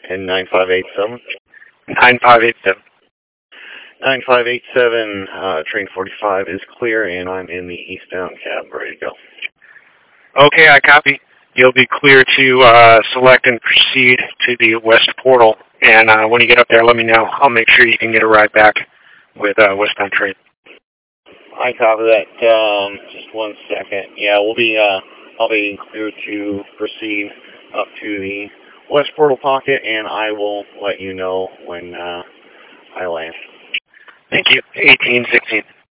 And 9587? 9587. 9587, train 45 is clear, and I'm in the eastbound cab, ready to go. Okay, I copy. You'll be clear to select and proceed to the west portal. And when you get up there, let me know. I'll make sure you can get a ride back with westbound train. I copy that. Just 1 second. Yeah, I'll be clear to proceed up to the west portal pocket, and I will let you know when I land. Thank you. 1816.